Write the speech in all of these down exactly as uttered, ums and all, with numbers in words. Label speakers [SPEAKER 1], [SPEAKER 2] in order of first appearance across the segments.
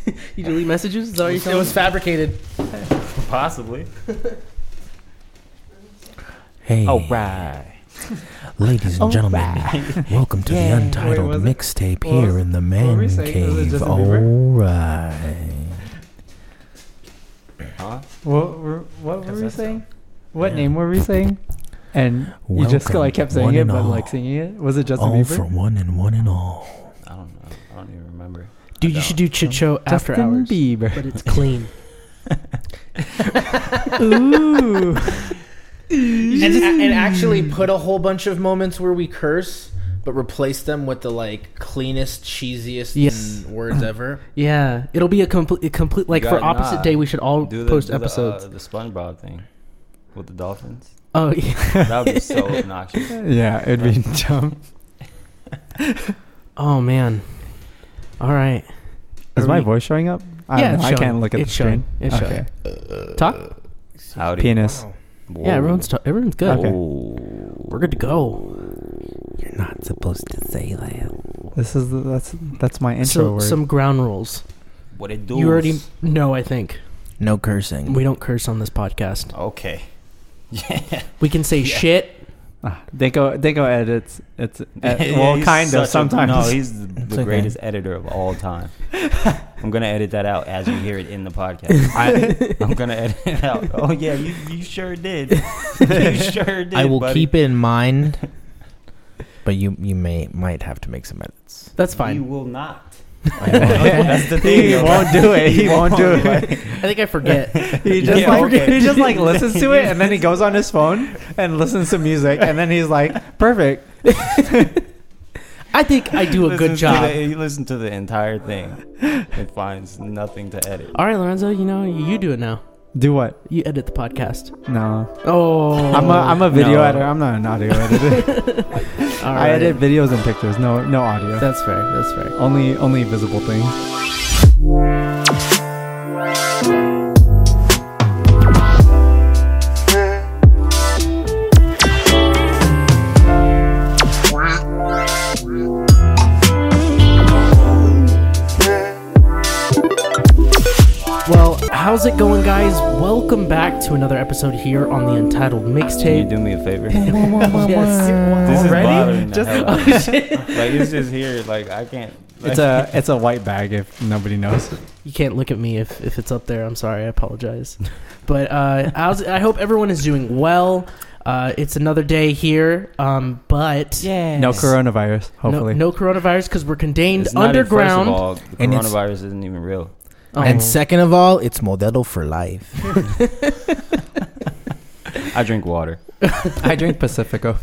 [SPEAKER 1] You delete messages? Is that what you're telling
[SPEAKER 2] It was
[SPEAKER 1] me?
[SPEAKER 2] fabricated.
[SPEAKER 3] Possibly.
[SPEAKER 4] Hey,
[SPEAKER 3] All right.
[SPEAKER 4] ladies and gentlemen, welcome to
[SPEAKER 2] Yeah.
[SPEAKER 4] the Untitled
[SPEAKER 5] Wait, was it-
[SPEAKER 4] Mixtape
[SPEAKER 5] what
[SPEAKER 4] here
[SPEAKER 5] was-
[SPEAKER 4] in the
[SPEAKER 5] what were
[SPEAKER 4] man
[SPEAKER 5] we saying? Was it
[SPEAKER 4] cave.
[SPEAKER 5] Justin
[SPEAKER 4] All
[SPEAKER 5] Bieber?
[SPEAKER 4] right.
[SPEAKER 3] Huh?
[SPEAKER 5] What were what were we
[SPEAKER 3] that's-
[SPEAKER 5] saying? What
[SPEAKER 4] Yeah.
[SPEAKER 5] name were we saying? And you just
[SPEAKER 4] Welcome,
[SPEAKER 5] like kept saying
[SPEAKER 4] one
[SPEAKER 5] it,
[SPEAKER 4] and
[SPEAKER 5] but
[SPEAKER 4] all.
[SPEAKER 5] like singing it. Was it Justin
[SPEAKER 4] All
[SPEAKER 5] Bieber?
[SPEAKER 4] for one and one and all.
[SPEAKER 3] I don't know. I don't even remember.
[SPEAKER 1] Dude,
[SPEAKER 3] I
[SPEAKER 1] you should
[SPEAKER 3] don't.
[SPEAKER 1] do Chit Show after
[SPEAKER 5] Justin
[SPEAKER 1] hours.
[SPEAKER 5] Bieber.
[SPEAKER 1] But it's clean.
[SPEAKER 5] Ooh.
[SPEAKER 2] And, and actually put a whole bunch of moments where we curse, but replace them with the like cleanest, cheesiest
[SPEAKER 1] Yes.
[SPEAKER 2] words ever.
[SPEAKER 1] Yeah, it'll be a complete, a complete. Like
[SPEAKER 3] You
[SPEAKER 1] for
[SPEAKER 3] got-
[SPEAKER 1] opposite
[SPEAKER 3] nah,
[SPEAKER 1] day, we should all
[SPEAKER 3] Do the,
[SPEAKER 1] post
[SPEAKER 3] do the,
[SPEAKER 1] episodes.
[SPEAKER 3] uh, the SpongeBob thing with the dolphins.
[SPEAKER 1] Oh yeah.
[SPEAKER 3] That would be so obnoxious.
[SPEAKER 5] Yeah, it'd be dumb.
[SPEAKER 1] Oh man. All right.
[SPEAKER 5] Is
[SPEAKER 1] Are
[SPEAKER 5] my
[SPEAKER 1] we-
[SPEAKER 5] voice showing up? I,
[SPEAKER 1] Yeah,
[SPEAKER 5] don't
[SPEAKER 1] it's
[SPEAKER 5] know. I
[SPEAKER 1] showing.
[SPEAKER 5] can't look at
[SPEAKER 1] It's
[SPEAKER 5] the screen.
[SPEAKER 1] showing. It's
[SPEAKER 5] okay.
[SPEAKER 1] Talk.
[SPEAKER 3] Howdy.
[SPEAKER 5] Penis.
[SPEAKER 3] Whoa.
[SPEAKER 1] Yeah, everyone's t- everyone's good.
[SPEAKER 5] Okay.
[SPEAKER 3] Oh.
[SPEAKER 1] We're good to go.
[SPEAKER 4] You're not supposed to say that.
[SPEAKER 5] This is the, that's that's my intro
[SPEAKER 1] So
[SPEAKER 5] word.
[SPEAKER 1] some ground rules.
[SPEAKER 3] What it do?
[SPEAKER 1] You already know. I think
[SPEAKER 4] No cursing.
[SPEAKER 1] we don't curse on this podcast.
[SPEAKER 3] Okay. Yeah.
[SPEAKER 1] We can say
[SPEAKER 3] Yeah.
[SPEAKER 1] shit.
[SPEAKER 5] Ah, they go they go edits. It's uh,
[SPEAKER 3] Yeah,
[SPEAKER 5] well,
[SPEAKER 3] he's
[SPEAKER 5] kind
[SPEAKER 3] such
[SPEAKER 5] of
[SPEAKER 3] a-
[SPEAKER 5] sometimes.
[SPEAKER 3] no, he's the,
[SPEAKER 4] It's
[SPEAKER 3] the
[SPEAKER 4] okay.
[SPEAKER 3] greatest editor of all time. I'm gonna edit that out as you hear it in the podcast. I, I'm gonna edit it out. Oh yeah, you, you sure did. You sure did.
[SPEAKER 4] I will
[SPEAKER 3] buddy.
[SPEAKER 4] keep it in mind, but you you may might have to make some edits.
[SPEAKER 1] That's
[SPEAKER 3] You
[SPEAKER 1] fine.
[SPEAKER 3] will not.
[SPEAKER 4] I won't.
[SPEAKER 3] That's the thing.
[SPEAKER 5] He
[SPEAKER 3] yo.
[SPEAKER 5] won't do it. He won't do it.
[SPEAKER 3] Like,
[SPEAKER 1] I think I forget.
[SPEAKER 5] He just
[SPEAKER 3] Yeah,
[SPEAKER 5] like
[SPEAKER 3] okay.
[SPEAKER 5] he just like listens to it and then he goes on his phone and listens to music and then he's like, perfect.
[SPEAKER 1] I think I do a good
[SPEAKER 3] listens to
[SPEAKER 1] job.
[SPEAKER 3] the- you listen to the entire thing and finds nothing to edit.
[SPEAKER 1] All right, Lorenzo. You know you do it now.
[SPEAKER 5] Do what?
[SPEAKER 1] You edit the podcast.
[SPEAKER 5] No,
[SPEAKER 1] Oh,
[SPEAKER 5] I'm a I'm a video
[SPEAKER 3] No.
[SPEAKER 5] editor. I'm not an audio editor.
[SPEAKER 1] All
[SPEAKER 5] I
[SPEAKER 1] right.
[SPEAKER 5] edit videos and pictures. No no audio.
[SPEAKER 1] That's fair. That's fair.
[SPEAKER 5] Only only visible things.
[SPEAKER 1] Well, how's it going, guys? Welcome back to another episode here on the Untitled
[SPEAKER 3] Can you
[SPEAKER 1] Mixtape.
[SPEAKER 3] do me a favor?
[SPEAKER 1] Yes.
[SPEAKER 3] This is
[SPEAKER 1] Already?
[SPEAKER 3] bothering the
[SPEAKER 1] Just-
[SPEAKER 3] hell out of
[SPEAKER 1] oh,
[SPEAKER 3] me.
[SPEAKER 1] shit.
[SPEAKER 3] Like it's just here. Like I can't. Like,
[SPEAKER 5] It's a it's a white bag if nobody knows.
[SPEAKER 1] You can't look at me if, if it's up there. I'm sorry. I apologize. But uh, how's, I hope everyone is doing well. Uh, it's another day here, um, but
[SPEAKER 3] yeah.
[SPEAKER 5] No coronavirus.
[SPEAKER 1] no,
[SPEAKER 5] Hopefully.
[SPEAKER 1] no coronavirus because we're contained
[SPEAKER 3] It's not even-
[SPEAKER 1] underground.
[SPEAKER 3] First of all, the
[SPEAKER 4] And it's-
[SPEAKER 3] coronavirus isn't even real.
[SPEAKER 1] Oh.
[SPEAKER 4] And second of all, it's Modelo for life.
[SPEAKER 3] I drink water.
[SPEAKER 5] I drink Pacifico.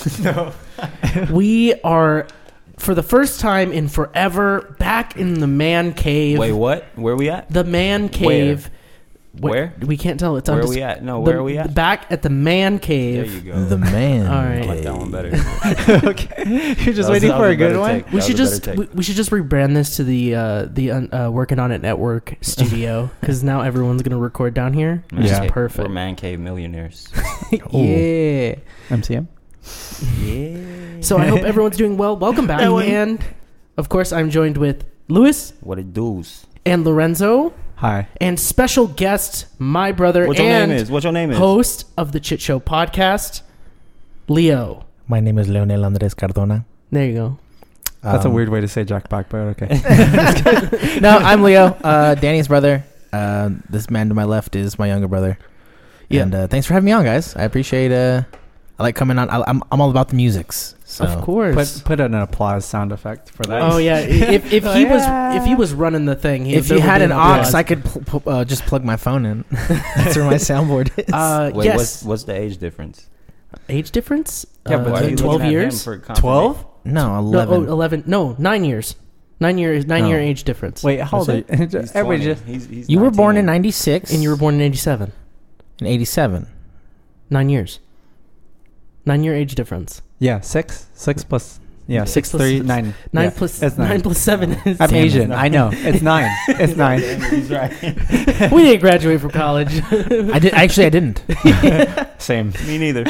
[SPEAKER 1] We are, for the first time in forever, back in the man cave.
[SPEAKER 3] Wait, what? Where we at?
[SPEAKER 1] The man cave.
[SPEAKER 3] Where?
[SPEAKER 1] Wait, we can't tell. It's
[SPEAKER 3] Where
[SPEAKER 1] on
[SPEAKER 3] are we at? No, where are we at?
[SPEAKER 1] Back at the man
[SPEAKER 3] There
[SPEAKER 1] cave.
[SPEAKER 3] you go.
[SPEAKER 4] The man.
[SPEAKER 1] All right.
[SPEAKER 3] I like that one better.
[SPEAKER 5] Okay. You're just
[SPEAKER 3] That was-
[SPEAKER 5] waiting
[SPEAKER 3] that
[SPEAKER 5] for
[SPEAKER 3] was
[SPEAKER 5] a good
[SPEAKER 3] better
[SPEAKER 5] one?
[SPEAKER 3] take.
[SPEAKER 1] We
[SPEAKER 3] That
[SPEAKER 1] should
[SPEAKER 3] was a
[SPEAKER 1] just
[SPEAKER 3] better
[SPEAKER 1] we,
[SPEAKER 3] take.
[SPEAKER 1] we should just rebrand this to the uh, the uh, Working on It Network studio because now everyone's gonna record down here. Which
[SPEAKER 5] Yeah.
[SPEAKER 1] is perfect.
[SPEAKER 3] We're man cave millionaires.
[SPEAKER 1] Yeah.
[SPEAKER 5] M C M?
[SPEAKER 3] Yeah.
[SPEAKER 1] So I hope everyone's doing well. Welcome back,
[SPEAKER 3] That one.
[SPEAKER 1] and of course I'm joined with Louis
[SPEAKER 3] What it does?
[SPEAKER 1] and Lorenzo
[SPEAKER 5] Hi.
[SPEAKER 1] and special guest, my brother
[SPEAKER 3] What your
[SPEAKER 1] and
[SPEAKER 3] name is? What your name is?
[SPEAKER 1] host of the Chit Show podcast, Leo.
[SPEAKER 4] My name is Leonel Andres Cardona.
[SPEAKER 1] There you go.
[SPEAKER 5] That's a
[SPEAKER 4] Um,
[SPEAKER 5] weird way to say Jack Black, but okay.
[SPEAKER 4] No, I'm Leo, uh, Danny's brother. Uh, this man to my left is my younger brother.
[SPEAKER 1] Yeah.
[SPEAKER 4] And uh, thanks for having me on, guys. I appreciate. Uh, I like coming on. I, I'm I'm all about the musics. So.
[SPEAKER 1] Of course.
[SPEAKER 5] Put put an applause sound effect for that.
[SPEAKER 1] Oh yeah, if if he
[SPEAKER 5] Oh,
[SPEAKER 1] was
[SPEAKER 5] yeah.
[SPEAKER 1] if he was running the thing, he,
[SPEAKER 4] If
[SPEAKER 1] there
[SPEAKER 4] you
[SPEAKER 1] would
[SPEAKER 4] had
[SPEAKER 1] be
[SPEAKER 4] an
[SPEAKER 1] applause.
[SPEAKER 4] aux, I could pl- pl- uh, just plug my phone in. That's where my soundboard is.
[SPEAKER 1] Uh,
[SPEAKER 3] Wait,
[SPEAKER 1] yes.
[SPEAKER 3] what's what's the age difference?
[SPEAKER 1] Age difference?
[SPEAKER 5] Yeah,
[SPEAKER 1] Uh,
[SPEAKER 5] but
[SPEAKER 3] Why are you
[SPEAKER 1] twelve
[SPEAKER 3] looking at him
[SPEAKER 1] years.
[SPEAKER 3] for confirmation?
[SPEAKER 5] twelve?
[SPEAKER 4] no,
[SPEAKER 1] No,
[SPEAKER 4] eleven.
[SPEAKER 1] oh, eleven. No, nine years. Nine years. Nine
[SPEAKER 4] Oh.
[SPEAKER 1] year age difference.
[SPEAKER 5] Wait, how old are you?
[SPEAKER 3] He's
[SPEAKER 5] Everybody
[SPEAKER 3] twenty.
[SPEAKER 5] just
[SPEAKER 3] He's, he's
[SPEAKER 4] you were born in
[SPEAKER 3] nineteen.
[SPEAKER 4] ninety-six.
[SPEAKER 1] and you were born in eighty-seven.
[SPEAKER 4] in eighty-seven.
[SPEAKER 1] Nine years. Nine year age difference.
[SPEAKER 5] yeah, six, six plus, yeah,
[SPEAKER 1] Six
[SPEAKER 5] six,
[SPEAKER 1] plus
[SPEAKER 5] three,
[SPEAKER 1] six-
[SPEAKER 5] nine.
[SPEAKER 1] Nine
[SPEAKER 5] Yeah,
[SPEAKER 1] plus
[SPEAKER 5] it's
[SPEAKER 1] nine.
[SPEAKER 5] nine.
[SPEAKER 1] plus seven is.
[SPEAKER 5] I'm
[SPEAKER 4] Damn it.
[SPEAKER 5] Asian. I know. It's nine. It's nine.
[SPEAKER 3] He's right.
[SPEAKER 1] We didn't graduate from college.
[SPEAKER 4] I did actually. I didn't.
[SPEAKER 5] Same.
[SPEAKER 3] Me neither.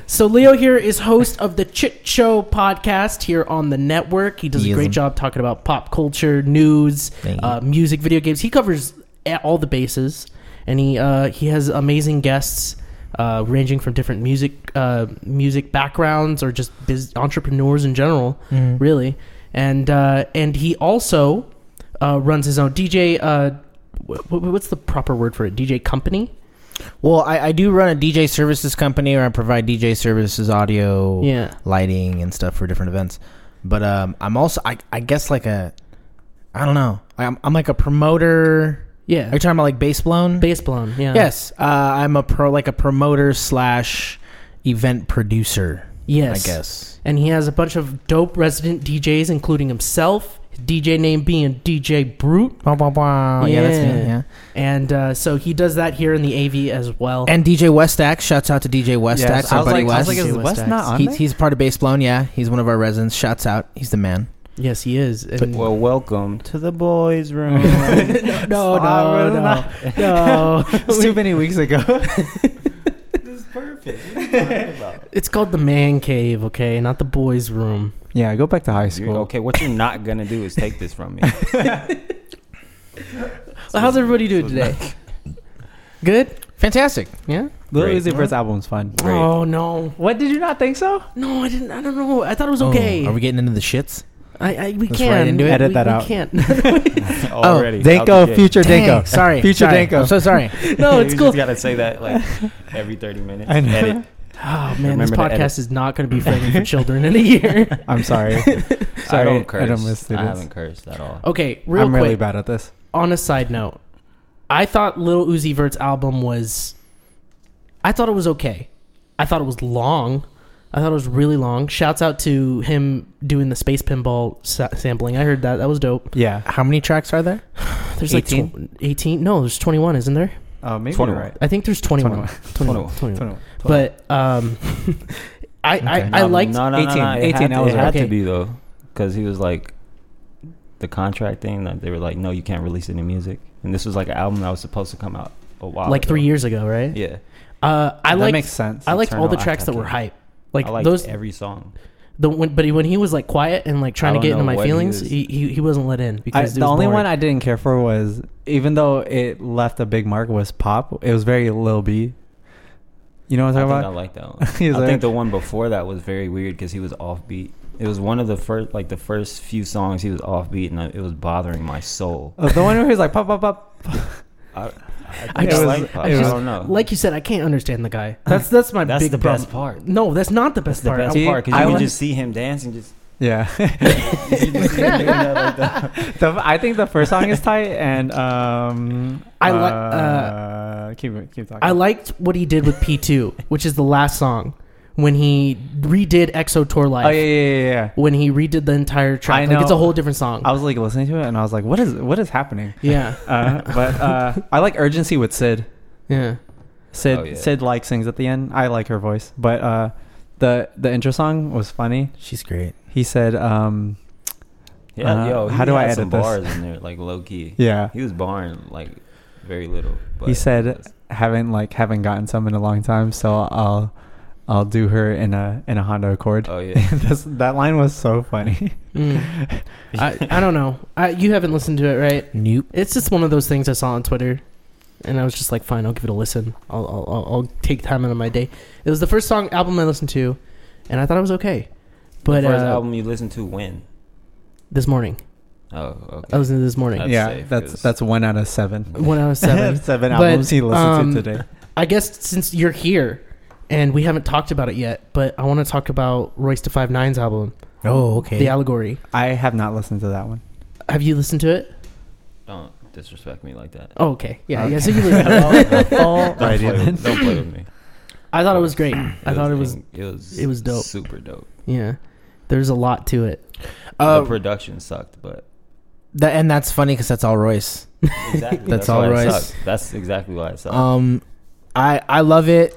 [SPEAKER 1] So Leo here is host of the Chit Show podcast here on the network. He does
[SPEAKER 4] He
[SPEAKER 1] a
[SPEAKER 4] is
[SPEAKER 1] great
[SPEAKER 4] him.
[SPEAKER 1] job talking about pop culture, news,
[SPEAKER 4] Thank you.
[SPEAKER 1] uh, music, video games. He covers a- all the bases, and he uh, he has amazing guests uh, ranging from different music uh, music backgrounds or just biz- entrepreneurs in general,
[SPEAKER 4] Mhm.
[SPEAKER 1] really. And uh, and he also uh, runs his own D J. Uh, wh- wh- what's the proper word for it? D J company.
[SPEAKER 4] Well, I, I do run a D J services company, or I provide D J services, audio,
[SPEAKER 1] Yeah.
[SPEAKER 4] lighting, and stuff for different events. But um, I'm also, I, I guess, like a, I don't know, I'm, I'm like a promoter.
[SPEAKER 1] Yeah.
[SPEAKER 4] Are you talking about like Bass Blown?
[SPEAKER 1] Bass blown. Yeah.
[SPEAKER 4] Yes, uh, I'm a pro, like a promoter slash event producer.
[SPEAKER 1] Yes.
[SPEAKER 4] I guess.
[SPEAKER 1] And he has a bunch of dope resident D Js, including himself. His D J name being D J Brute.
[SPEAKER 4] Wow, wow, wow. Yeah, that's me.
[SPEAKER 1] Yeah.
[SPEAKER 4] Yeah.
[SPEAKER 1] And uh, so he does that here in the A V as well.
[SPEAKER 4] And D J Westack. Shouts out to D J Westack.
[SPEAKER 5] Yes,
[SPEAKER 4] our
[SPEAKER 5] I was
[SPEAKER 4] buddy
[SPEAKER 5] like, I was
[SPEAKER 4] West.
[SPEAKER 5] like, is
[SPEAKER 1] West
[SPEAKER 5] West
[SPEAKER 1] X.
[SPEAKER 5] not on
[SPEAKER 4] He,
[SPEAKER 5] there?
[SPEAKER 4] he's part of Bass Blown. Yeah, he's one of our residents. Shouts out. He's the man.
[SPEAKER 1] yes, he is. And
[SPEAKER 3] Well, welcome to the boys' room.
[SPEAKER 1] no, no, no, no, no.
[SPEAKER 5] It's too many weeks ago.
[SPEAKER 3] This is perfect. What are you talking about?
[SPEAKER 1] It's called the man cave, okay, not the boys' room.
[SPEAKER 5] Yeah, go back to high
[SPEAKER 3] You're-
[SPEAKER 5] school.
[SPEAKER 3] okay, what you're not gonna do is take this from me.
[SPEAKER 1] So how's everybody doing today? Good.
[SPEAKER 4] Fantastic.
[SPEAKER 1] Yeah.
[SPEAKER 5] Lil
[SPEAKER 3] Great.
[SPEAKER 5] Uzi Vert's album's fun.
[SPEAKER 3] Great.
[SPEAKER 1] Oh no,
[SPEAKER 5] What, did you not think so?
[SPEAKER 1] no, I didn't. I don't know. I thought it was okay.
[SPEAKER 4] Oh, are we getting into the shits?
[SPEAKER 1] I, I we
[SPEAKER 4] Let's
[SPEAKER 1] can
[SPEAKER 4] right into it.
[SPEAKER 5] Edit
[SPEAKER 1] we,
[SPEAKER 5] that
[SPEAKER 1] we
[SPEAKER 5] out.
[SPEAKER 1] Can't.
[SPEAKER 3] Already. out the
[SPEAKER 5] Danko,
[SPEAKER 3] gate.
[SPEAKER 5] future
[SPEAKER 4] Dang,
[SPEAKER 5] Danko.
[SPEAKER 4] sorry.
[SPEAKER 5] Future
[SPEAKER 4] sorry.
[SPEAKER 5] Danko.
[SPEAKER 4] I'm so sorry.
[SPEAKER 1] No, it's
[SPEAKER 3] you
[SPEAKER 1] cool.
[SPEAKER 3] just gotta say that like every thirty minutes.
[SPEAKER 5] I know.
[SPEAKER 3] Edit.
[SPEAKER 1] Oh man, this
[SPEAKER 3] Remember to edit.
[SPEAKER 1] podcast is not going to be friendly for children in a year.
[SPEAKER 5] I'm sorry.
[SPEAKER 3] I
[SPEAKER 5] sorry,
[SPEAKER 3] don't curse.
[SPEAKER 5] I don't
[SPEAKER 3] I,
[SPEAKER 5] miss students.
[SPEAKER 3] haven't cursed at all.
[SPEAKER 1] Okay, real
[SPEAKER 5] I'm
[SPEAKER 1] quick.
[SPEAKER 5] really bad at this.
[SPEAKER 1] On a side note, I thought Lil Uzi Vert's album was. I thought it was okay. I thought it was long. I thought it was really long. Shouts out to him doing the space pinball sa- sampling. I heard that. That was dope.
[SPEAKER 5] Yeah.
[SPEAKER 4] How many tracks are there?
[SPEAKER 1] There's like
[SPEAKER 5] eighteen?
[SPEAKER 1] tw- eighteen. No, there's twenty-one, isn't there?
[SPEAKER 5] Oh, maybe
[SPEAKER 3] twenty-one.
[SPEAKER 5] you're right.
[SPEAKER 1] I think there's twenty-one.
[SPEAKER 5] twenty-one.
[SPEAKER 1] twenty-one. twenty-one.
[SPEAKER 5] twenty-one.
[SPEAKER 1] But um, I, I,
[SPEAKER 4] Okay.
[SPEAKER 1] I
[SPEAKER 3] No,
[SPEAKER 1] liked.
[SPEAKER 3] no, no, no,
[SPEAKER 5] eighteen.
[SPEAKER 3] no. It
[SPEAKER 5] eighteen
[SPEAKER 3] had, to,
[SPEAKER 5] hours.
[SPEAKER 3] it had
[SPEAKER 1] Okay.
[SPEAKER 3] to be though, because he was like the contract thing that they were like, no, you can't release any music, and this was like an album that was supposed to come out a while
[SPEAKER 1] Like
[SPEAKER 3] ago.
[SPEAKER 1] three years ago, right?
[SPEAKER 3] Yeah,
[SPEAKER 1] Uh, I
[SPEAKER 5] that
[SPEAKER 1] liked.
[SPEAKER 5] makes sense.
[SPEAKER 1] I liked all the
[SPEAKER 3] Eternal
[SPEAKER 1] tracks that were
[SPEAKER 3] Ataka.
[SPEAKER 1] hype. Like
[SPEAKER 3] I liked
[SPEAKER 1] those.
[SPEAKER 3] every song.
[SPEAKER 1] The when, but when he was like quiet and like trying
[SPEAKER 3] I
[SPEAKER 1] to get
[SPEAKER 3] don't
[SPEAKER 1] into
[SPEAKER 3] know
[SPEAKER 1] my
[SPEAKER 3] what he
[SPEAKER 1] feelings,
[SPEAKER 3] was-
[SPEAKER 1] he, he he wasn't let in
[SPEAKER 5] I,
[SPEAKER 1] because it
[SPEAKER 5] the
[SPEAKER 1] was
[SPEAKER 5] only
[SPEAKER 1] boring.
[SPEAKER 5] one I didn't care for was, even though it left a big mark, was Pop. It was very Lil B. You know what
[SPEAKER 3] I
[SPEAKER 5] I'm
[SPEAKER 3] think
[SPEAKER 5] talking
[SPEAKER 3] I
[SPEAKER 5] about?
[SPEAKER 3] like that one.
[SPEAKER 5] He's
[SPEAKER 3] I
[SPEAKER 5] like-
[SPEAKER 3] think the one before that was very weird because he was offbeat. It was one of the first, like the first few songs he was offbeat, and I, it was bothering my soul.
[SPEAKER 5] Uh, the one where he's like, pop, pop, pop.
[SPEAKER 3] I, I, think
[SPEAKER 1] I
[SPEAKER 3] I,
[SPEAKER 1] just-
[SPEAKER 3] like Pop.
[SPEAKER 5] it
[SPEAKER 3] I
[SPEAKER 5] was-
[SPEAKER 3] don't know.
[SPEAKER 1] Like you said, I can't understand the guy. That's that's my
[SPEAKER 3] That's
[SPEAKER 1] big
[SPEAKER 3] the
[SPEAKER 1] problem.
[SPEAKER 3] best part.
[SPEAKER 1] No, that's not the best
[SPEAKER 3] That's the
[SPEAKER 1] part.
[SPEAKER 3] best
[SPEAKER 5] See,
[SPEAKER 3] part because
[SPEAKER 5] I
[SPEAKER 3] you can
[SPEAKER 5] like-
[SPEAKER 3] just see him dance and just.
[SPEAKER 5] Yeah.
[SPEAKER 3] you just see him doing that like that.
[SPEAKER 5] the, I think the first song is tight, and um,
[SPEAKER 1] I li-
[SPEAKER 5] uh, keep keep talking.
[SPEAKER 1] I liked what he did with P two, which is the last song, when he redid Exo Tour Life.
[SPEAKER 5] Oh yeah, yeah, yeah, yeah.
[SPEAKER 1] When he redid the entire track,
[SPEAKER 5] I
[SPEAKER 1] like it's a
[SPEAKER 5] know.
[SPEAKER 1] whole different song.
[SPEAKER 5] I was like listening to it, and I was like, what is what is happening?
[SPEAKER 1] yeah,
[SPEAKER 5] Uh, but uh, I like Urgency with Sid.
[SPEAKER 1] yeah.
[SPEAKER 5] Sid
[SPEAKER 3] Oh, yeah.
[SPEAKER 5] Sid like sings at the end. I like her voice, but uh, the the intro song was funny.
[SPEAKER 4] She's great.
[SPEAKER 5] He said, um,
[SPEAKER 3] Yeah,
[SPEAKER 5] Uh,
[SPEAKER 3] yo,
[SPEAKER 5] how
[SPEAKER 3] he
[SPEAKER 5] do I
[SPEAKER 3] had some
[SPEAKER 5] edit this?
[SPEAKER 3] bars in there, like low key.
[SPEAKER 5] yeah.
[SPEAKER 3] He was barring like very little. But
[SPEAKER 5] He said, haven't like haven't gotten some in a long time, so I'll I'll do her in a in a Honda Accord.
[SPEAKER 3] "Oh yeah,
[SPEAKER 5] That's, that line was so funny.
[SPEAKER 1] Mm. I I don't know. I, you haven't listened to it, right?
[SPEAKER 4] Nope.
[SPEAKER 1] It's just one of those things I saw on Twitter, and I was just like, fine, I'll give it a listen. I'll I'll, I'll, I'll take time out of my day. It was the first song album I listened to, and I thought it was okay. But
[SPEAKER 3] the first
[SPEAKER 1] uh,
[SPEAKER 3] album you listened to when?
[SPEAKER 1] this morning,
[SPEAKER 3] Oh, okay.
[SPEAKER 1] I listened to this morning.
[SPEAKER 3] That's
[SPEAKER 5] yeah,
[SPEAKER 3] safe,
[SPEAKER 5] that's
[SPEAKER 3] 'cause-
[SPEAKER 5] that's one out of seven.
[SPEAKER 1] One out of seven.
[SPEAKER 5] seven
[SPEAKER 1] But,
[SPEAKER 5] albums he listened
[SPEAKER 1] um,
[SPEAKER 5] to today.
[SPEAKER 1] I guess since you're here, and we haven't talked about it yet, but I want to talk about Royce da five nine's album,
[SPEAKER 4] Oh, okay.
[SPEAKER 1] The Allegory.
[SPEAKER 5] I have not listened to that one.
[SPEAKER 1] Have you listened to it?
[SPEAKER 3] Don't disrespect me like that.
[SPEAKER 1] Oh, okay. Yeah,
[SPEAKER 5] Okay.
[SPEAKER 1] yeah. So you listened to it.
[SPEAKER 3] Don't,
[SPEAKER 5] Right,
[SPEAKER 3] play
[SPEAKER 5] yeah.
[SPEAKER 3] with, don't play with me.
[SPEAKER 1] I thought it was great. I thought it was.
[SPEAKER 3] It was.
[SPEAKER 1] it was dope.
[SPEAKER 3] Super dope.
[SPEAKER 1] Yeah. There's a lot to it.
[SPEAKER 4] Uh,
[SPEAKER 3] the production sucked, but
[SPEAKER 4] that, and that's funny because that's all Royce.
[SPEAKER 3] exactly.
[SPEAKER 4] That's all
[SPEAKER 3] why it
[SPEAKER 4] Royce.
[SPEAKER 3] sucked. That's exactly why it sucked.
[SPEAKER 4] Um, I I love it.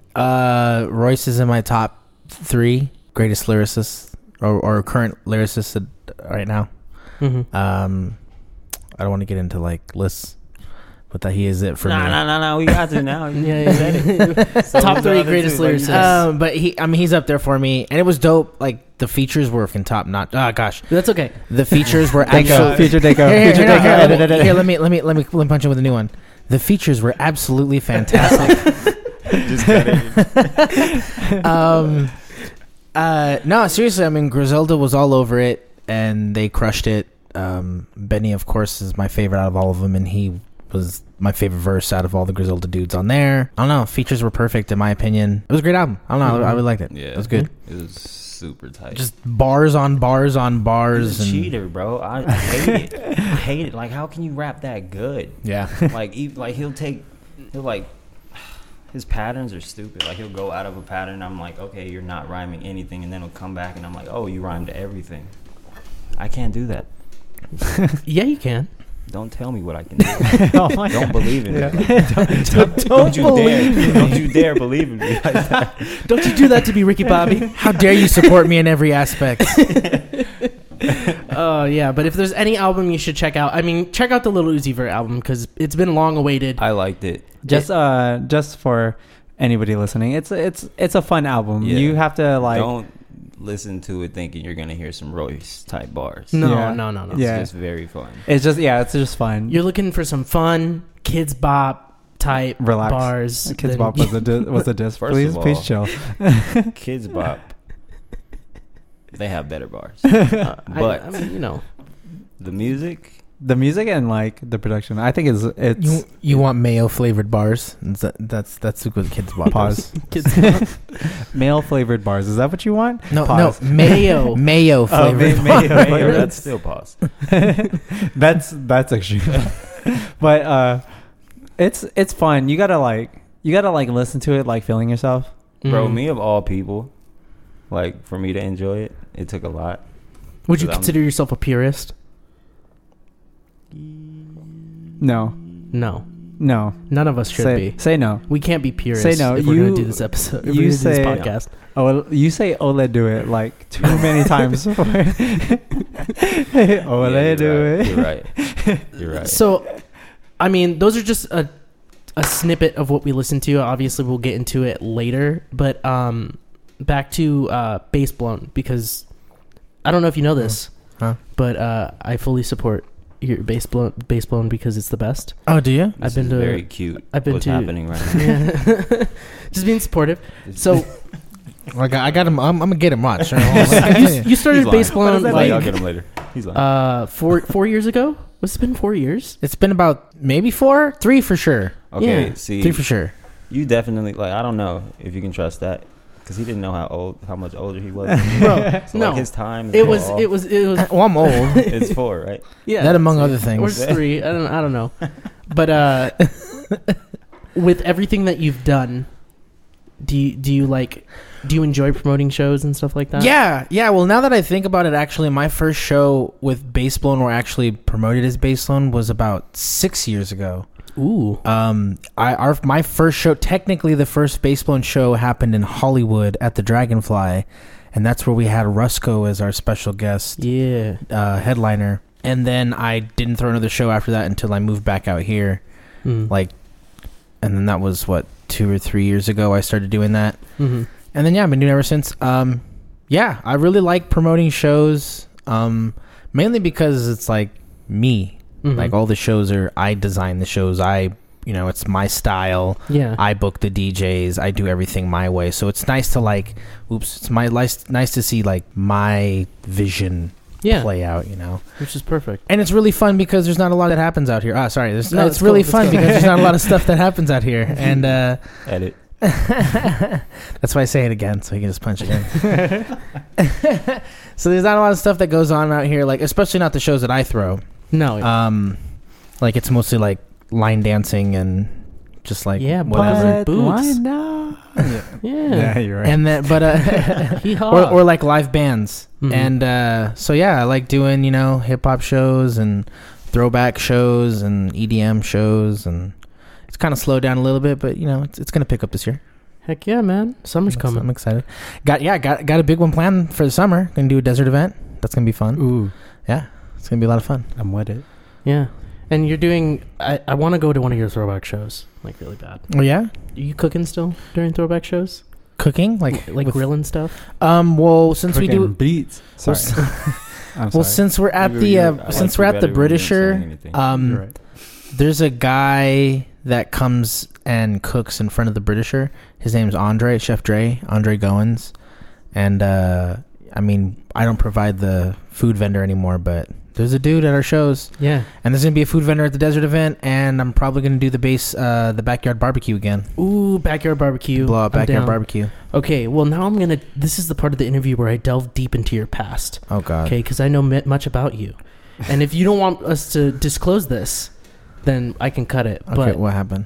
[SPEAKER 4] Uh, Royce is in my top three greatest lyricists or, or current lyricists at- right now.
[SPEAKER 1] Mm-hmm.
[SPEAKER 4] Um, I don't want to get into like lists, but that he is it for
[SPEAKER 3] Nah,
[SPEAKER 4] me.
[SPEAKER 3] nah, nah, nah. We got to now. You
[SPEAKER 1] Yeah,
[SPEAKER 3] said
[SPEAKER 1] yeah.
[SPEAKER 3] it. So
[SPEAKER 1] Top
[SPEAKER 3] who's the
[SPEAKER 1] three
[SPEAKER 3] other
[SPEAKER 1] greatest
[SPEAKER 3] two? Like,
[SPEAKER 1] lyricists.
[SPEAKER 4] Um, but he, I mean, he's up there for me, and it was dope. Like the features were fucking top notch. Ah, gosh,
[SPEAKER 1] That's okay.
[SPEAKER 4] the features were
[SPEAKER 5] Deco,
[SPEAKER 4] absolutely.
[SPEAKER 5] future Deco,
[SPEAKER 4] Here, here,
[SPEAKER 5] future
[SPEAKER 4] here, here,
[SPEAKER 5] Deco.
[SPEAKER 4] let me- here, let me let me let me let me punch in with a new one. The features were absolutely fantastic.
[SPEAKER 3] Just got it.
[SPEAKER 4] um, uh, no, seriously, I mean, Griselda was all over it, and they crushed it. Um, Benny, of course, is my favorite out of all of them, and he was my favorite verse out of all the Griselda dudes on there. I don't know, features were perfect in my opinion. It was a great album. I don't know, I, I really liked it.
[SPEAKER 3] Yeah,
[SPEAKER 4] It was good.
[SPEAKER 3] It was super tight.
[SPEAKER 4] Just bars on bars on bars.
[SPEAKER 3] He's a
[SPEAKER 4] and,
[SPEAKER 3] cheater, bro. I hate it. I hate it. Like, how can you rap that good?
[SPEAKER 4] Yeah.
[SPEAKER 3] Like, he, like he'll take, he'll like, his patterns are stupid. Like, he'll go out of a pattern. I'm like, okay, you're not rhyming anything, and then he'll come back, and I'm like, oh, you rhymed everything. I can't do that.
[SPEAKER 1] Yeah, you can.
[SPEAKER 3] Don't tell me what I can do.
[SPEAKER 5] Oh my
[SPEAKER 3] Don't
[SPEAKER 5] God.
[SPEAKER 3] believe in
[SPEAKER 5] Yeah.
[SPEAKER 3] me. Don't, don't, don't you dare. Don't you dare believe in me like that.
[SPEAKER 1] Don't you do that to me, Ricky Bobby?
[SPEAKER 4] How dare you support me in every aspect?
[SPEAKER 1] Oh yeah, but if there's any album you should check out, I mean, check out the Lil Uzi Vert album because it's been long awaited.
[SPEAKER 3] I liked it.
[SPEAKER 5] Just uh, just for anybody listening, it's it's it's a fun album.
[SPEAKER 3] Yeah.
[SPEAKER 5] You have to like.
[SPEAKER 3] Don't listen to it thinking you're gonna hear some Royce type bars.
[SPEAKER 1] No,
[SPEAKER 5] Yeah.
[SPEAKER 1] no, no, no.
[SPEAKER 3] It's
[SPEAKER 5] Yeah.
[SPEAKER 3] just very fun.
[SPEAKER 5] It's just yeah, it's just fun.
[SPEAKER 1] You're looking for some fun kids bop type
[SPEAKER 5] Relax.
[SPEAKER 1] bars.
[SPEAKER 5] Kids
[SPEAKER 1] then-
[SPEAKER 5] Bop was a di- was a disc.
[SPEAKER 3] First
[SPEAKER 5] Please,
[SPEAKER 3] of
[SPEAKER 5] please
[SPEAKER 3] all-
[SPEAKER 5] chill.
[SPEAKER 3] Kids Bop, they have better bars.
[SPEAKER 1] Uh, I-
[SPEAKER 3] But
[SPEAKER 1] I mean, you know,
[SPEAKER 3] the music,
[SPEAKER 5] The music and like the production, I think is it's
[SPEAKER 4] You you want mayo flavored bars? Is that- That's that's what kids want.
[SPEAKER 5] pause.
[SPEAKER 1] kids bop.
[SPEAKER 5] Male flavored bars. Is that what you want?
[SPEAKER 4] No,
[SPEAKER 5] Pause.
[SPEAKER 4] no, mayo, mayo
[SPEAKER 5] Oh,
[SPEAKER 4] flavored.
[SPEAKER 5] ma- mayo.
[SPEAKER 4] bars.
[SPEAKER 3] mayo, that's still pause.
[SPEAKER 5] that's that's extreme. But uh, it's it's fun. You gotta like you gotta like listen to it like feeling yourself.
[SPEAKER 3] Bro,
[SPEAKER 1] Mm.
[SPEAKER 3] me of all people, like for me to enjoy it, it took a lot.
[SPEAKER 1] Would you
[SPEAKER 3] I'm-
[SPEAKER 1] consider yourself a purist?
[SPEAKER 5] No,
[SPEAKER 1] No,
[SPEAKER 5] no.
[SPEAKER 1] none of us should
[SPEAKER 5] say,
[SPEAKER 1] be.
[SPEAKER 5] say no.
[SPEAKER 1] We can't be purists.
[SPEAKER 5] Say no.
[SPEAKER 1] If we're
[SPEAKER 5] You-
[SPEAKER 1] gonna do this episode. If
[SPEAKER 5] you
[SPEAKER 1] we're gonna
[SPEAKER 5] say-
[SPEAKER 1] do this podcast.
[SPEAKER 5] Oh, you say Ole do it like too many times. Ole
[SPEAKER 3] Yeah,
[SPEAKER 5] do
[SPEAKER 3] you're
[SPEAKER 5] it.
[SPEAKER 3] right. You're right. You're right.
[SPEAKER 1] So, I mean, those are just a a snippet of what we listen to. Obviously, we'll get into it later. But um, back to uh, Bass Blown, because I don't know if you know this,
[SPEAKER 4] Huh?
[SPEAKER 1] but uh, I fully support your Bass Blown. Bass Blown because it's the best.
[SPEAKER 4] Oh, do you?
[SPEAKER 3] This
[SPEAKER 1] I've been
[SPEAKER 3] is
[SPEAKER 1] to-
[SPEAKER 3] very cute.
[SPEAKER 1] I've been
[SPEAKER 3] what's
[SPEAKER 1] to-
[SPEAKER 3] happening right now.
[SPEAKER 1] Yeah. Just being supportive. So
[SPEAKER 4] I got, I got him. I'm, I'm gonna get him. Watch.
[SPEAKER 1] you, you started
[SPEAKER 3] He's
[SPEAKER 1] Bass
[SPEAKER 3] lying.
[SPEAKER 1] Blown
[SPEAKER 3] He's lying. I'll
[SPEAKER 1] like
[SPEAKER 3] get him later. He's lying.
[SPEAKER 1] uh four four years ago. Was it been four years?
[SPEAKER 4] It's been about maybe four, three for sure.
[SPEAKER 3] okay,
[SPEAKER 1] yeah.
[SPEAKER 3] see,
[SPEAKER 4] Three for sure.
[SPEAKER 3] you definitely like. I don't know if you can trust that because he didn't know how old, how much older he was.
[SPEAKER 1] Bro,
[SPEAKER 3] So,
[SPEAKER 1] no.
[SPEAKER 3] like, his time. Is
[SPEAKER 1] It was
[SPEAKER 3] off.
[SPEAKER 1] it was it was
[SPEAKER 4] Well, I'm old.
[SPEAKER 3] It's four, right?
[SPEAKER 1] yeah.
[SPEAKER 4] that among other
[SPEAKER 1] or
[SPEAKER 4] things.
[SPEAKER 1] three. I don't I don't know. But uh with everything that you've done, do you do you like do you enjoy promoting shows and stuff like that?
[SPEAKER 4] Yeah, yeah. Well, now that I think about it, actually, my first show with Bass Blown, or actually promoted as Bass Blown, was about six years ago.
[SPEAKER 1] Ooh.
[SPEAKER 4] Um, I our my first show, technically the first Bass Blown show, happened in Hollywood at the Dragonfly, and that's where we had Rusko as our special guest
[SPEAKER 1] Yeah.
[SPEAKER 4] uh, headliner. And then I didn't throw another show after that until I moved back out here.
[SPEAKER 1] Mm.
[SPEAKER 4] Like, and then that was what two or three years ago I started doing that.
[SPEAKER 1] hmm
[SPEAKER 4] And then yeah, I've been doing it ever since. Um, yeah, I really like promoting shows. Um, mainly because it's like me.
[SPEAKER 1] Mhm.
[SPEAKER 4] Like all the shows are I design the shows. I you know it's my style.
[SPEAKER 1] Yeah.
[SPEAKER 4] I book the D Js. I do everything my way. So it's nice to like. Oops, it's my nice nice to see like my vision
[SPEAKER 1] yeah.
[SPEAKER 4] play out. You know.
[SPEAKER 1] Which is perfect.
[SPEAKER 4] And it's really fun because there's not a lot that happens out here. Ah, sorry. There's,
[SPEAKER 1] No,
[SPEAKER 4] it's
[SPEAKER 1] it's
[SPEAKER 4] really
[SPEAKER 1] cool, it's
[SPEAKER 4] fun
[SPEAKER 1] cool.
[SPEAKER 4] because there's not a lot of stuff that happens out here. And uh,
[SPEAKER 3] Edit.
[SPEAKER 4] that's why I say it again, so you can just punch it in. So there's not a lot of stuff that goes on out here, like especially not the shows that I throw.
[SPEAKER 1] No.
[SPEAKER 4] Um, like it's mostly like line dancing and just like
[SPEAKER 1] Yeah,
[SPEAKER 4] whatever.
[SPEAKER 1] Boots.
[SPEAKER 5] Why not?
[SPEAKER 1] yeah.
[SPEAKER 5] Yeah, you're right.
[SPEAKER 4] And then, but uh,
[SPEAKER 1] Hee-haw.
[SPEAKER 4] or or like live bands.
[SPEAKER 1] Mhm.
[SPEAKER 4] And uh, so yeah, I like doing you know hip hop shows and throwback shows and E D M shows, and it's kind of slowed down a little bit, but you know it's it's gonna pick up this year.
[SPEAKER 1] Heck yeah, man. Summer's
[SPEAKER 4] So
[SPEAKER 1] coming.
[SPEAKER 4] I'm excited. Got yeah, got got a big one planned for the summer. Gonna do a desert event. That's gonna be fun.
[SPEAKER 5] Ooh,
[SPEAKER 4] Yeah, it's gonna be a lot of fun.
[SPEAKER 5] I'm with it.
[SPEAKER 1] Yeah. And you're doing. I, I want to go to one of your throwback shows, like really bad.
[SPEAKER 4] Oh yeah,
[SPEAKER 1] Are you cooking still during throwback shows?
[SPEAKER 4] cooking like
[SPEAKER 1] Like
[SPEAKER 4] with-
[SPEAKER 1] grilling stuff?
[SPEAKER 4] Um. Well, since we
[SPEAKER 5] Cooking
[SPEAKER 4] do.
[SPEAKER 5] beats.
[SPEAKER 4] Well,
[SPEAKER 5] Sorry. I'm
[SPEAKER 4] well,
[SPEAKER 5] sorry.
[SPEAKER 4] since we're at
[SPEAKER 3] You-
[SPEAKER 4] the
[SPEAKER 3] you-
[SPEAKER 4] uh,
[SPEAKER 3] I like
[SPEAKER 4] since
[SPEAKER 3] you
[SPEAKER 4] we're at the
[SPEAKER 3] better when you ain't saying
[SPEAKER 4] Britisher,
[SPEAKER 3] anything.
[SPEAKER 4] um,
[SPEAKER 5] You're right.
[SPEAKER 4] there's a guy that comes and cooks in front of the Britisher. His name's Andre, Chef Dre, Andre Goins. And, uh, I mean, I don't provide the food vendor anymore, but there's a dude at our shows.
[SPEAKER 1] Yeah.
[SPEAKER 4] And there's going to be a food vendor at the desert event, and I'm probably going to do the base, uh, the backyard barbecue again.
[SPEAKER 1] Ooh, backyard barbecue.
[SPEAKER 4] Blow out
[SPEAKER 1] I'm
[SPEAKER 4] backyard
[SPEAKER 1] down.
[SPEAKER 4] barbecue.
[SPEAKER 1] Okay, well now I'm gonna. This is the part of the interview where I delve deep into your past.
[SPEAKER 4] Oh, God.
[SPEAKER 1] Okay, because I know mi- much about you, and if you don't want us to disclose this, then I can cut it.
[SPEAKER 4] Okay,
[SPEAKER 1] But
[SPEAKER 4] what happened?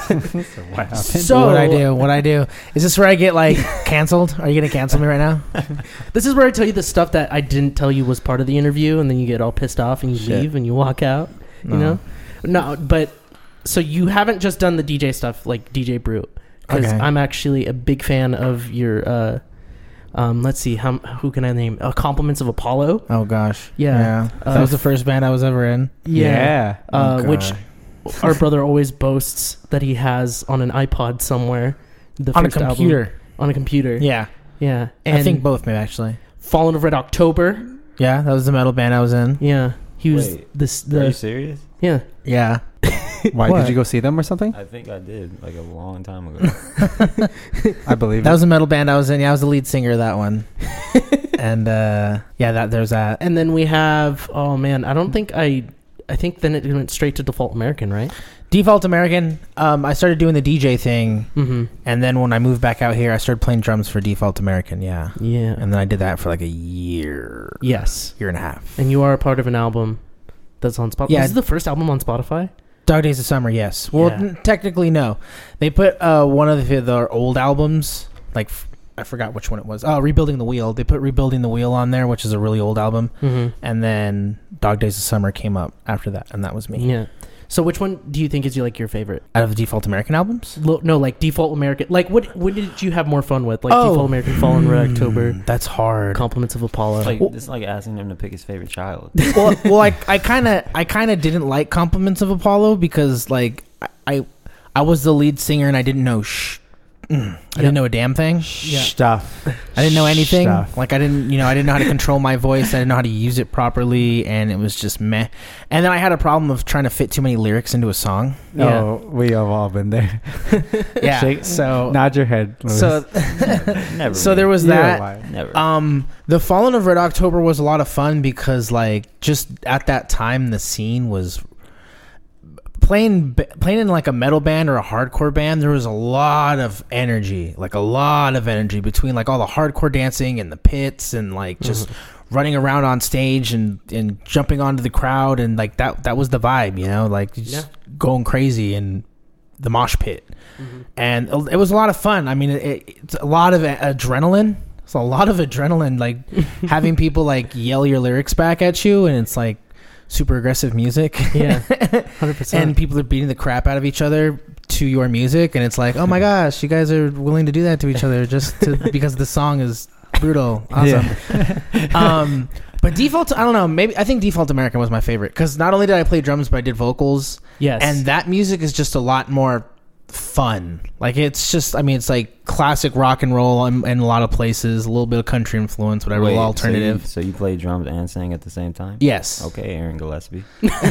[SPEAKER 5] What happened?
[SPEAKER 1] so
[SPEAKER 4] what I do? What I do? Is this where I get, like, canceled? Are you going to cancel me right now?
[SPEAKER 1] this is where I tell you the stuff that I didn't tell you was part of the interview, and then you get all pissed off and you
[SPEAKER 4] Shit.
[SPEAKER 1] leave and you walk out. You
[SPEAKER 4] No.
[SPEAKER 1] know, no, but so you haven't just done the D J stuff like D J Brute, because
[SPEAKER 4] Okay.
[SPEAKER 1] I'm actually a big fan of your. Uh, um, let's see, how who can I name? Uh, Compliments of Apollo.
[SPEAKER 4] Oh, gosh.
[SPEAKER 1] Yeah.
[SPEAKER 4] that
[SPEAKER 1] Uh,
[SPEAKER 4] was the first band I was ever in.
[SPEAKER 1] Yeah. Uh,
[SPEAKER 4] Oh,
[SPEAKER 1] which
[SPEAKER 4] God.
[SPEAKER 1] our brother always boasts that he has on an iPod somewhere. The
[SPEAKER 4] On a
[SPEAKER 1] first album.
[SPEAKER 4] computer.
[SPEAKER 1] On a computer.
[SPEAKER 4] Yeah.
[SPEAKER 1] Yeah. And
[SPEAKER 4] I think both, maybe, actually.
[SPEAKER 1] Fallen of Red October.
[SPEAKER 4] Yeah, that was the metal band I was in.
[SPEAKER 1] Yeah. He was
[SPEAKER 3] Wait,
[SPEAKER 1] this
[SPEAKER 3] Are you
[SPEAKER 1] the
[SPEAKER 3] serious?
[SPEAKER 1] yeah.
[SPEAKER 4] Yeah.
[SPEAKER 5] Why
[SPEAKER 4] What?
[SPEAKER 5] did you go see them or something?
[SPEAKER 3] I think I did like a long time ago.
[SPEAKER 5] I believe
[SPEAKER 4] That
[SPEAKER 5] it.
[SPEAKER 4] was a metal band I was in. Yeah, I was the lead singer of that one. and uh yeah, that there's that.
[SPEAKER 1] And then we have oh man, I don't think I I think then it went straight to Default American, right?
[SPEAKER 4] Default American. Um I started doing the D J thing,
[SPEAKER 1] Mm-hmm.
[SPEAKER 4] and then when I moved back out here, I started playing drums for Default American, yeah.
[SPEAKER 1] Yeah.
[SPEAKER 4] And then I did that for like a year.
[SPEAKER 1] Yes.
[SPEAKER 4] Year and a half.
[SPEAKER 1] And you are a part of an album that's on Spotify.
[SPEAKER 4] Yeah.
[SPEAKER 1] This is the first album on Spotify?
[SPEAKER 4] Dog Days of Summer, yes. Well,
[SPEAKER 1] Yeah.
[SPEAKER 4] n- technically no. They put uh one of the, the old albums, like f- I forgot which one it was. Oh, Rebuilding the Wheel. They put Rebuilding the Wheel on there, which is a really old album.
[SPEAKER 1] Mm-hmm.
[SPEAKER 4] And then Dog Days of Summer came up after that, and that was me.
[SPEAKER 1] Yeah. So which one do you think is you like your favorite?
[SPEAKER 4] Out of the Default American albums?
[SPEAKER 1] Lo- no, like Default American. Like what? What did you have more fun with? Like
[SPEAKER 4] Oh.
[SPEAKER 1] Default American, Fallen Red October,
[SPEAKER 4] Mm, that's hard.
[SPEAKER 1] Compliments of Apollo.
[SPEAKER 3] It's like
[SPEAKER 4] Well-
[SPEAKER 3] it's like asking him to pick his favorite child.
[SPEAKER 4] well, well, I I kind of I kind of didn't like Compliments of Apollo because like I I, I was the lead singer and I didn't know shh. Mm, I didn't know a damn thing.
[SPEAKER 1] Yeah.
[SPEAKER 5] Stuff.
[SPEAKER 4] I didn't know anything.
[SPEAKER 5] Stuff.
[SPEAKER 4] Like I didn't, you know, I didn't know how to control my voice. I didn't know how to use it properly, and it was just meh. And then I had a problem of trying to fit too many lyrics into a song.
[SPEAKER 1] Yeah.
[SPEAKER 5] Oh, we have all been there.
[SPEAKER 4] Yeah.
[SPEAKER 5] Shake-
[SPEAKER 4] so
[SPEAKER 5] Nod your head. Louis.
[SPEAKER 4] so
[SPEAKER 3] Never.
[SPEAKER 4] so
[SPEAKER 3] me.
[SPEAKER 4] there was
[SPEAKER 5] You're
[SPEAKER 4] that.
[SPEAKER 5] alive.
[SPEAKER 3] Never.
[SPEAKER 4] Um, the Fallen of Red October was a lot of fun because, like, just at that time, the scene was playing playing in like a metal band or a hardcore band. There was a lot of energy, like a lot of energy between like all the hardcore dancing and the pits and like just running around on stage and and jumping onto the crowd, and like that that was the vibe, you know, like just
[SPEAKER 1] Yeah.
[SPEAKER 4] going crazy in the mosh pit. And it was a lot of fun. I mean, it, it's a lot of adrenaline. It's a lot of adrenaline, like having people like yell your lyrics back at you, and it's like super aggressive music.
[SPEAKER 1] Yeah, hundred percent.
[SPEAKER 4] And people are beating the crap out of each other to your music, and it's like, oh my gosh, you guys are willing to do that to each other just to, because the song is brutal. Awesome. um, but Default, I don't know. Maybe I think Default American was my favorite because not only did I play drums, but I did vocals.
[SPEAKER 1] Yes,
[SPEAKER 4] And that music is just a lot more fun. Like it's just, I mean, it's like classic rock and roll in, in a lot of places, a little bit of country influence, whatever,
[SPEAKER 3] Wait,
[SPEAKER 4] a little alternative.
[SPEAKER 3] So you, so you play drums and sing at the same time?
[SPEAKER 4] Yes.
[SPEAKER 3] Okay, Aaron Gillespie.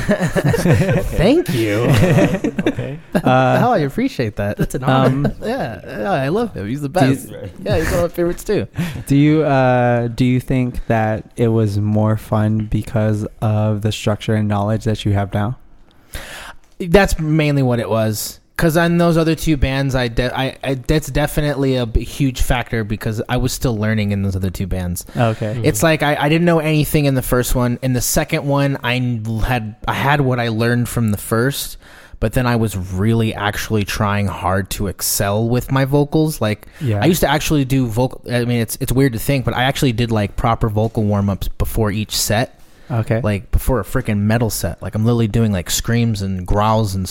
[SPEAKER 4] Thank you.
[SPEAKER 3] Okay.
[SPEAKER 5] Uh,
[SPEAKER 4] oh, I appreciate that.
[SPEAKER 1] that's an honor.
[SPEAKER 5] um,
[SPEAKER 4] Yeah, yeah, I love him. He's the
[SPEAKER 5] Do you-
[SPEAKER 4] best. Yeah, he's one of my favorites too.
[SPEAKER 5] do you uh, do you think that it was more fun because of the structure and knowledge that you have now?
[SPEAKER 4] That's mainly what it was. Because on those other two bands, I, de- I, I that's definitely a b- huge factor because I was still learning in those other two bands.
[SPEAKER 5] Okay.
[SPEAKER 4] It's like I, I didn't know anything in the first one. In the second one, I had I had what I learned from the first, but then I was really actually trying hard to excel with my vocals. Like
[SPEAKER 5] Yeah.
[SPEAKER 4] I used to actually do vocal. I mean, it's it's weird to think, but I actually did like proper vocal warm ups before each set.
[SPEAKER 5] Okay.
[SPEAKER 4] Like before a freaking metal set. Like I'm literally doing like screams and growls and